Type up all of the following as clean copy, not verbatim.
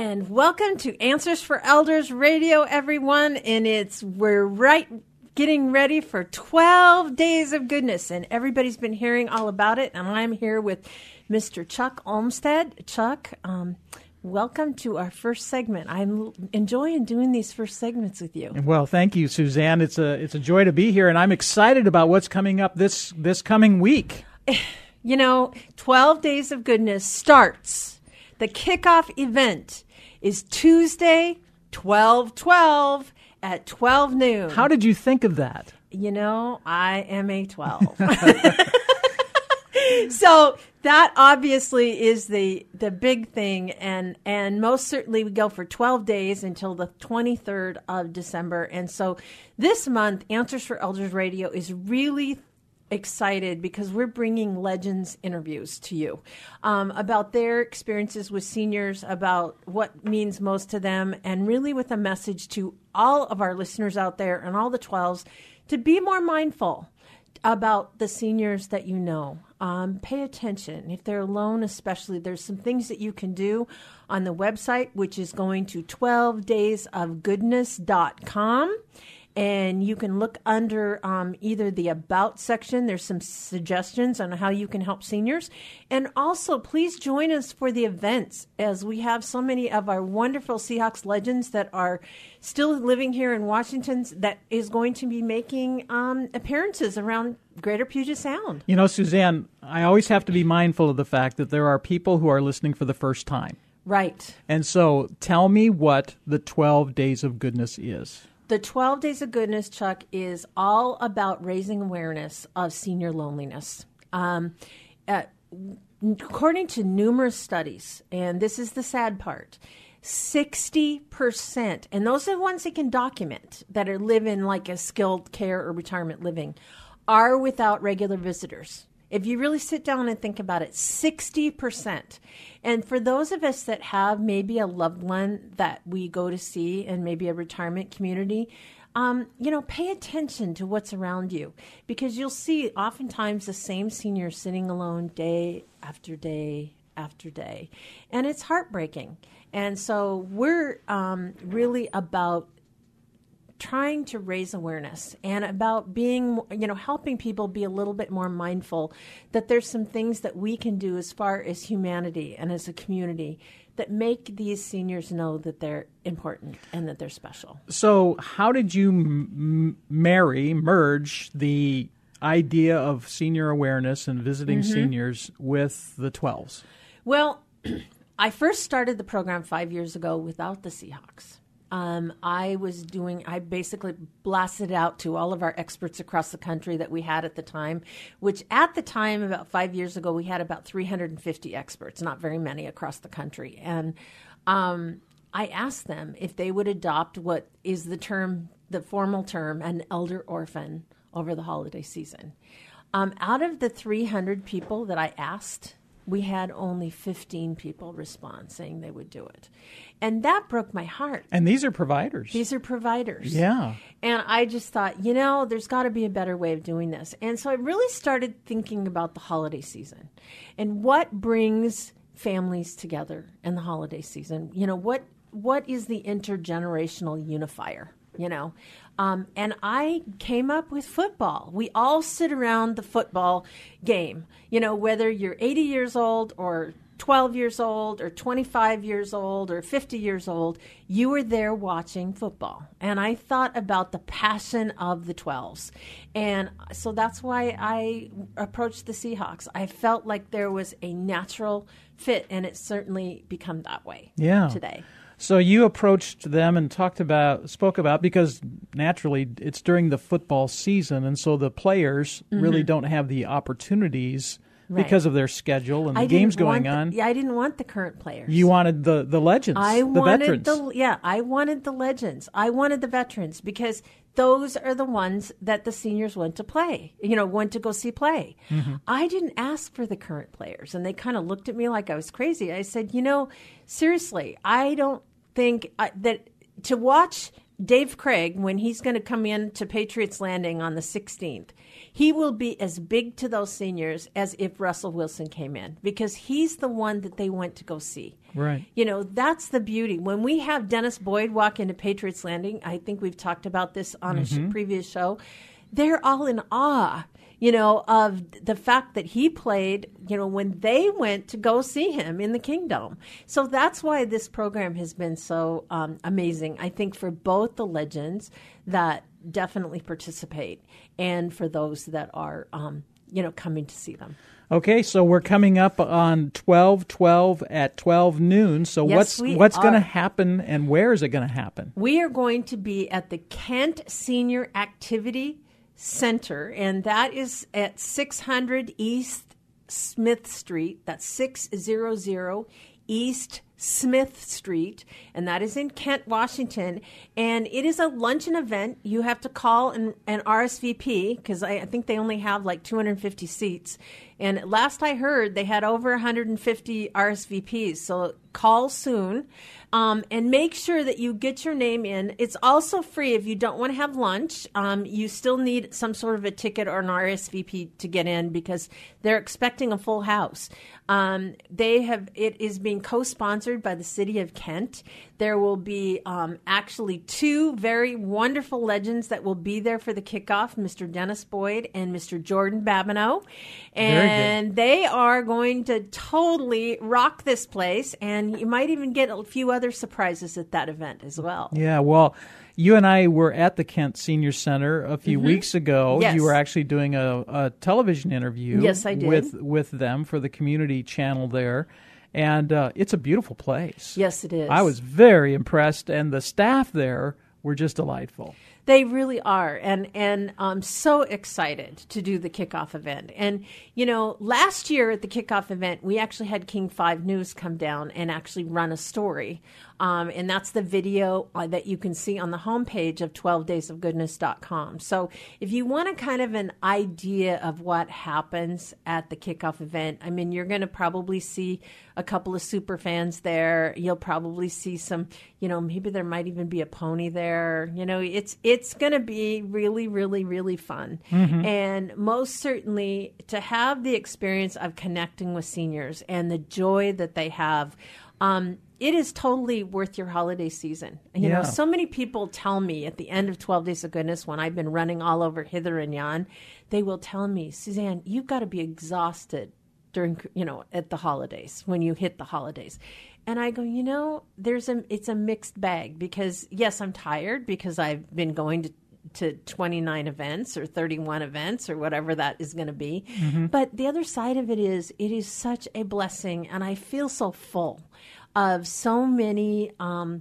And welcome to Answers for Elders Radio, everyone. And we're getting ready for 12 Days of Goodness. And everybody's been hearing all about it. And I'm here with Mr. Chuck Olmstead. Chuck, welcome to our first segment. I'm enjoying doing these first segments with you. Well, thank you, Suzanne. It's a joy to be here, and I'm excited about what's coming up this coming week. 12 Days of Goodness starts. The kickoff event is Tuesday, 12/12 at 12 noon. How did you think of that? I am a 12. So that obviously is the big thing, and most certainly we go for 12 days until the 23rd of December. And so this month, Answers for Elders Radio is really excited because we're bringing legends interviews to you about their experiences with seniors, about what means most to them, and really with a message to all of our listeners out there and all the 12s to be more mindful about the seniors that you know. Pay attention. If they're alone, especially, there's some things that you can do on the website, which is going to 12daysofgoodness.com. And you can look under either the About section. There's some suggestions on how you can help seniors. And also, please join us for the events, as we have so many of our wonderful Seahawks legends that are still living here in Washington that is going to be making appearances around Greater Puget Sound. Suzanne, I always have to be mindful of the fact that there are people who are listening for the first time. Right. And so tell me what the 12 Days of Goodness is. The 12 Days of Goodness, Chuck, is all about raising awareness of senior loneliness. According to numerous studies, and this is the sad part, 60%, and those are the ones that can document that are living like a skilled care or retirement living, are without regular visitors. If you really sit down and think about it, 60%. And for those of us that have maybe a loved one that we go to see in maybe a retirement community, pay attention to what's around you, because you'll see oftentimes the same senior sitting alone day after day after day. And it's heartbreaking. And so we're really about trying to raise awareness and about being, helping people be a little bit more mindful that there's some things that we can do as far as humanity and as a community that make these seniors know that they're important and that they're special. So how did you merge the idea of senior awareness and visiting seniors with the 12s? Well, I first started the program 5 years ago without the Seahawks. I basically blasted out to all of our experts across the country that we had at the time, which at the time, about 5 years ago, we had about 350 experts, not very many across the country. And I asked them if they would adopt what is the formal term, an elder orphan over the holiday season. Out of the 300 people that I asked, we had only 15 people respond saying they would do it. And that broke my heart. And these are providers. These are providers. Yeah. And I just thought, there's got to be a better way of doing this. And so I really started thinking about the holiday season and what brings families together in the holiday season. What is the intergenerational unifier? And I came up with football. We all sit around the football game, whether you're 80 years old or 12 years old or 25 years old or 50 years old, you were there watching football. And I thought about the passion of the 12s. And so that's why I approached the Seahawks. I felt like there was a natural fit, and it's certainly become that way today. So you approached them and spoke about, because naturally it's during the football season, and so the players really don't have the opportunities because of their schedule and the games going on. I didn't want the current players. You wanted the legends, the veterans. I wanted the legends. I wanted the veterans, because those are the ones that the seniors went to play, went to go see play. I didn't ask for the current players, and they kind of looked at me like I was crazy. I said, seriously, I don't think that to watch Dave Craig, when he's going to come in to Patriots Landing on the 16th, he will be as big to those seniors as if Russell Wilson came in, because he's the one that they went to go see. Right. You know, that's the beauty. When we have Dennis Boyd walk into Patriots Landing, I think we've talked about this on a previous show, they're all in awe, you know, of the fact that he played, you know, when they went to go see him in the Kingdom. So that's why this program has been so amazing, I think, for both the legends that definitely participate and for those that are, you know, coming to see them. Okay, so we're coming up on 12/12 at 12 noon. So Yes, what's going to happen and where is it going to happen? We are going to be at the Kent Senior Activity Center, and that is at 600 East Smith Street. That's 600 East Smith Street, and that is in Kent, Washington. And it is a luncheon event. You have to call and RSVP because I think they only have like 250 seats. And last I heard, they had over 150 RSVPs. So call soon. And make sure that you get your name in. It's also free if you don't want to have lunch. You still need some sort of a ticket or an RSVP to get in because they're expecting a full house. It is being co-sponsored by the city of Kent. There will be actually two very wonderful legends that will be there for the kickoff, Mr. Dennis Boyd and Mr. Jordan Babineau. And they are going to totally rock this place, and you might even get a few other surprises at that event as well. Yeah, well, you and I were at the Kent Senior Center a few weeks ago. Yes. You were actually doing a television interview Yes, I did. with them for the community channel there. And it's a beautiful place. Yes, it is. I was very impressed, and the staff there were just delightful. They really are, and I'm so excited to do the kickoff event. And, you know, last year at the kickoff event, we actually had King 5 News come down and actually run a story. And that's the video that you can see on the homepage of 12daysofgoodness.com. So if you want a kind of an idea of what happens at the kickoff event, I mean, you're going to probably see a couple of super fans there. You'll probably see some, you know, maybe there might even be a pony there. You know, it's going to be really, really, really fun. And most certainly to have the experience of connecting with seniors and the joy that they have, it is totally worth your holiday season. You know, so many people tell me at the end of 12 Days of Goodness, when I've been running all over hither and yon, they will tell me, Suzanne, you've got to be exhausted during, you know, at the holidays, when you hit the holidays. And I go, you know, it's a mixed bag because, yes, I'm tired because I've been going to 29 events or 31 events or whatever that is going to be. But the other side of it is such a blessing, and I feel so full of so many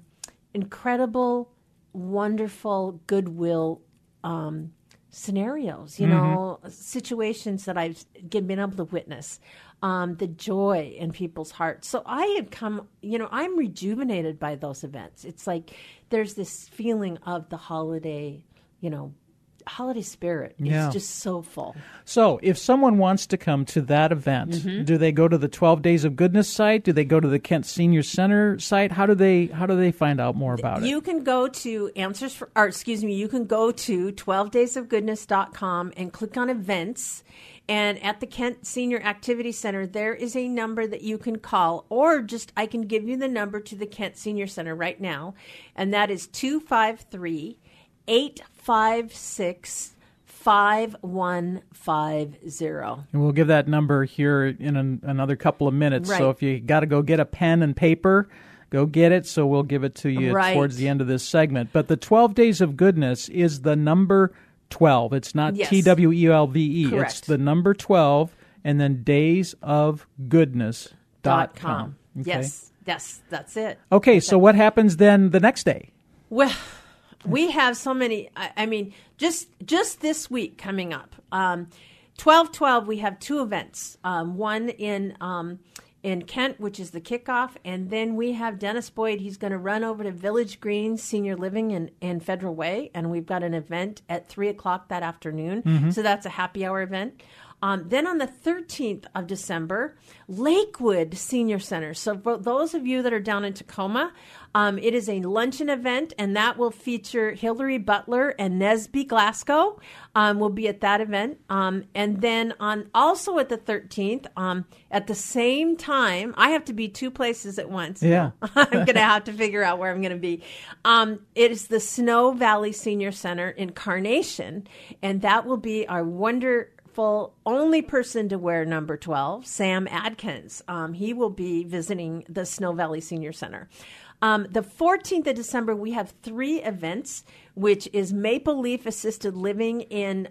incredible, wonderful, goodwill scenarios, you know, situations that I've been able to witness, the joy in people's hearts. So I have come, you know, I'm rejuvenated by those events. It's like there's this feeling of the holiday, you know, holiday spirit is just so full. So if someone wants to come to that event, do they go to the 12 Days of Goodness site? Do they go to the Kent Senior Center site? How do they find out more about it? You can go to you can go to 12daysofgoodness.com and click on events. And at the Kent Senior Activity Center, there is a number that you can call, or just I can give you the number to the Kent Senior Center right now, and that is 253-856-5150. And we'll give that number here in another couple of minutes. Right. So if you got to go get a pen and paper, go get it. So we'll give it to you towards the end of this segment. But the 12 Days of Goodness is the number 12. It's not TWELVE. Correct. It's the number 12 and then daysofgoodness.com. Okay? Yes, that's it. Okay, so what happens then the next day? Well, we have so many. I mean, just this week coming up, 12/12. We have two events. One in Kent, which is the kickoff, and then we have Dennis Boyd. He's going to run over to Village Green Senior Living in Federal Way, and we've got an event at 3:00 that afternoon. So that's a happy hour event. Then on the 13th of December, Lakewood Senior Center. So for those of you that are down in Tacoma, it is a luncheon event, and that will feature Hillary Butler and Nesby Glasgow will be at that event. And then also at the 13th, at the same time, I have to be two places at once. Yeah. I'm going to have to figure out where I'm going to be. It is the Snow Valley Senior Center in Carnation, and that will be our wonderful only person to wear number 12, Sam Adkins. He will be visiting the Snow Valley Senior Center. The 14th of December, we have 3 events, which is Maple Leaf Assisted Living in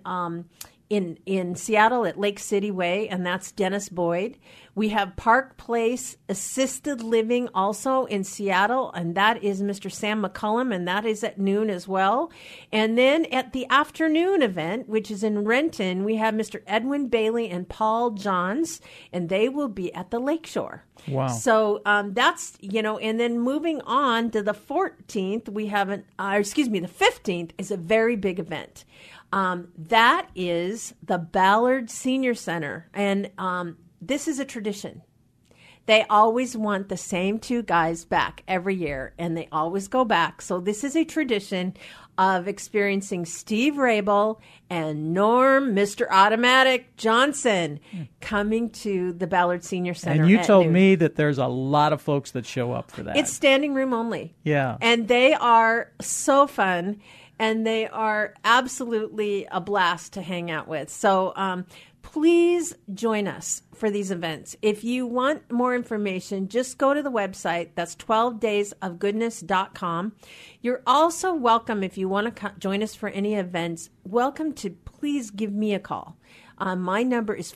Seattle at Lake City Way, and that's Dennis Boyd. We have Park Place Assisted Living also in Seattle, and that is Mr. Sam McCullum, and that is at noon as well. And then at the afternoon event, which is in Renton, we have Mr. Edwin Bailey and Paul Johns, and they will be at the Lakeshore. Wow. So that's, and then moving on to the 14th, we have the 15th is a very big event. That is the Ballard Senior Center. And this is a tradition. They always want the same 2 guys back every year, and they always go back. So this is a tradition of experiencing Steve Rabel and Norm, Mr. Automatic Johnson, coming to the Ballard Senior Center. And you told me that there's a lot of folks that show up for that. It's standing room only. Yeah. And they are so fun. And they are absolutely a blast to hang out with. So please join us for these events. If you want more information, just go to the website. That's 12daysofgoodness.com. You're also welcome, if you want to join us for any events, welcome to please give me a call. My number is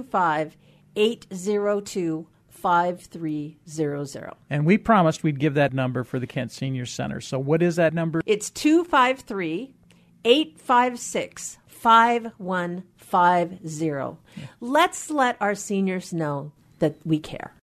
425-802-5300. And we promised we'd give that number for the Kent Senior Center. So what is that number? It's 253-856-5150. Let's let our seniors know that we care.